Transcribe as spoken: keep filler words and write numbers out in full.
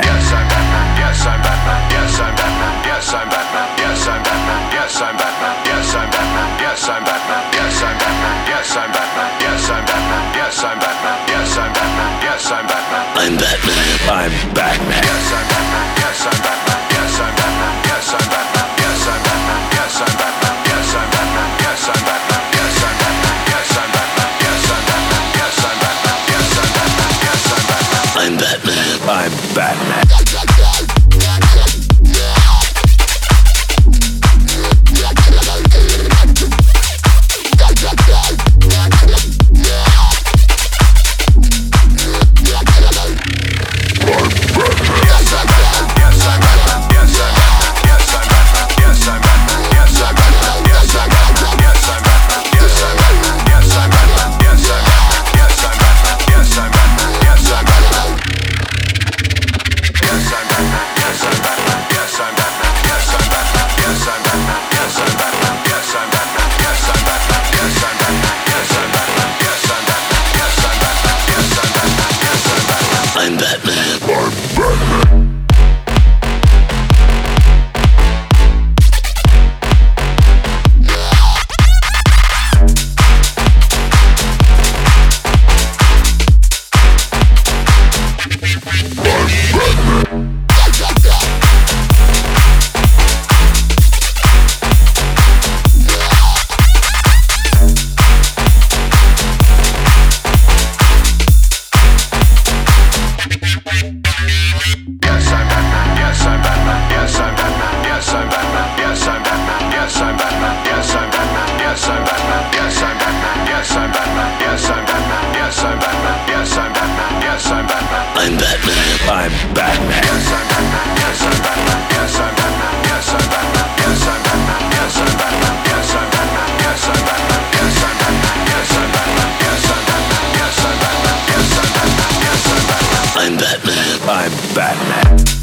Batman. Yes, I'm Batman. Yes, I'm Batman. Yes, I'm Batman. Yes, I'm Batman. Yes, I'm Batman. Yes, I'm Batman. Yes, I'm Batman. Yes, I'm Batman. Yes, I'm Batman. Yes, I'm Batman. Yes, I'm Batman. Yes, I'm Batman. Yes, I'm Batman. Yes, I'm Batman. I'm Batman. I'm Batman. Yes, I'm Batman. Yes, I'm Batman. Yes, I'm Batman. Yes, I'm Batman. Yes, I'm Batman. Yes, I'm Batman. Yes, I'm Batman. Yes, I'm Batman. Yes, I'm Batman. Yes, I'm Batman. Yes, I'm Batman. Yes, I'm Batman. Yes, I'm Batman. Yes, I'm Batman. I'm Batman. I'm Batman. I'm Batman. I'm Batman. I'm Batman. I'm Batman. Yes, I'm Batman. Yes, I'm Batman. Yes, I'm Batman. Yes, I'm Batman. Yes, I'm Batman. Yes, I'm Batman. Yes, I'm Batman. Yes, I'm Batman. Yes, I'm Batman. Yes, I'm Batman. Yes, I'm Batman. Yes, I'm Batman. Yes, I'm Batman. Yes, I'm Batman. I'm Batman. I'm Batman.